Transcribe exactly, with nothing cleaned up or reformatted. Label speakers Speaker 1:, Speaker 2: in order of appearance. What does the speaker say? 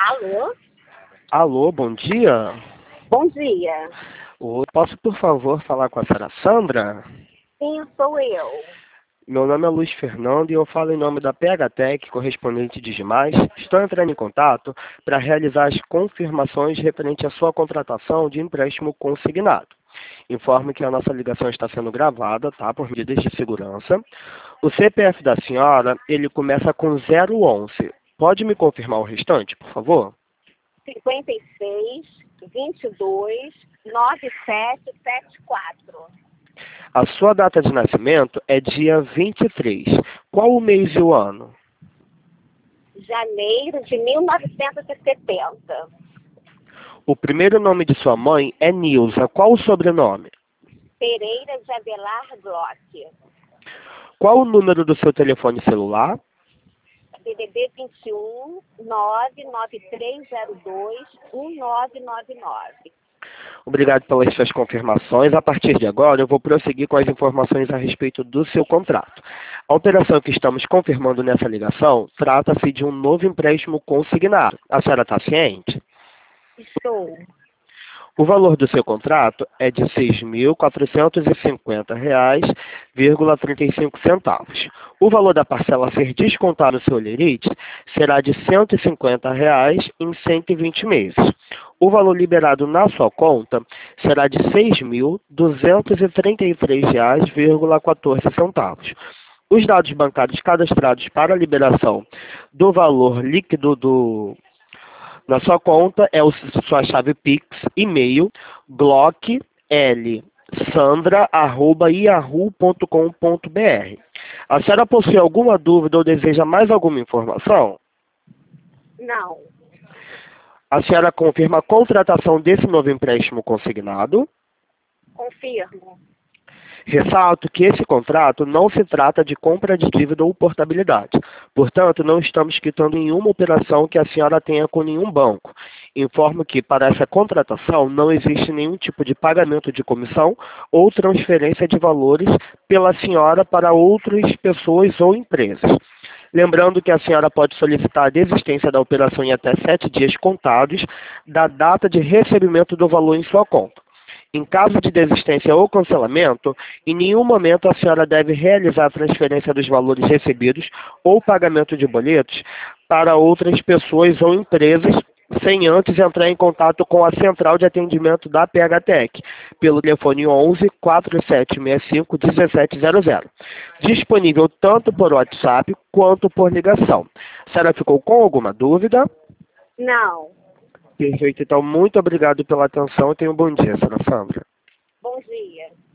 Speaker 1: Alô?
Speaker 2: Alô, bom dia.
Speaker 1: Bom dia.
Speaker 2: Oi, posso, por favor, falar com a senhora Sandra?
Speaker 1: Sim, sou eu.
Speaker 2: Meu nome é Luiz Fernando e eu falo em nome da P H Tech, correspondente de Digimais. Estou entrando em contato para realizar as confirmações referente à sua contratação de empréstimo consignado. Informo que a nossa ligação está sendo gravada, tá, por medidas de segurança. O C P F da senhora, ele começa com zero onze. Pode me confirmar o restante, por favor?
Speaker 1: cinquenta e seis, vinte e dois, noventa e sete, setenta e quatro.
Speaker 2: A sua data de nascimento é dia vinte e três. Qual o mês e o ano?
Speaker 1: Janeiro de mil novecentos e setenta.
Speaker 2: O primeiro nome de sua mãe é Nilza. Qual o sobrenome?
Speaker 1: Pereira de Abelar Glock.
Speaker 2: Qual o número do seu telefone celular?
Speaker 1: D D D vinte e um, nove nove três zero dois, um nove nove nove.
Speaker 2: Obrigado pelas suas confirmações. A partir de agora, eu vou prosseguir com as informações a respeito do seu contrato. A operação que estamos confirmando nessa ligação trata-se de um novo empréstimo consignado. A senhora está ciente?
Speaker 1: Estou.
Speaker 2: O valor do seu contrato é de seis mil quatrocentos e cinquenta reais e trinta e cinco centavos. O valor da parcela a ser descontado no seu lerite será de cento e cinquenta reais em cento e vinte meses. O valor liberado na sua conta será de seis mil duzentos e trinta e três reais e quatorze centavos. Os dados bancários cadastrados para a liberação do valor líquido do na sua conta é o, sua chave Pix, e-mail, glock l sandra arroba yahoo ponto com ponto br. A senhora possui alguma dúvida ou deseja mais alguma informação?
Speaker 1: Não.
Speaker 2: A senhora confirma a contratação desse novo empréstimo consignado?
Speaker 1: Confirmo.
Speaker 2: Ressalto que esse contrato não se trata de compra de dívida ou portabilidade. Portanto, não estamos quitando nenhuma operação que a senhora tenha com nenhum banco. Informo que, para essa contratação, não existe nenhum tipo de pagamento de comissão ou transferência de valores pela senhora para outras pessoas ou empresas. Lembrando que a senhora pode solicitar a desistência da operação em até sete dias contados da data de recebimento do valor em sua conta. Em caso de desistência ou cancelamento, em nenhum momento a senhora deve realizar a transferência dos valores recebidos ou pagamento de boletos para outras pessoas ou empresas, sem antes entrar em contato com a central de atendimento da P H Tech, pelo telefone onze, quatro sete seis cinco, um sete zero zero. Disponível tanto por WhatsApp quanto por ligação. A senhora ficou com alguma dúvida?
Speaker 1: Não.
Speaker 2: Perfeito, então muito obrigado pela atenção e tenha um bom dia, senhora Sandra.
Speaker 1: Bom dia.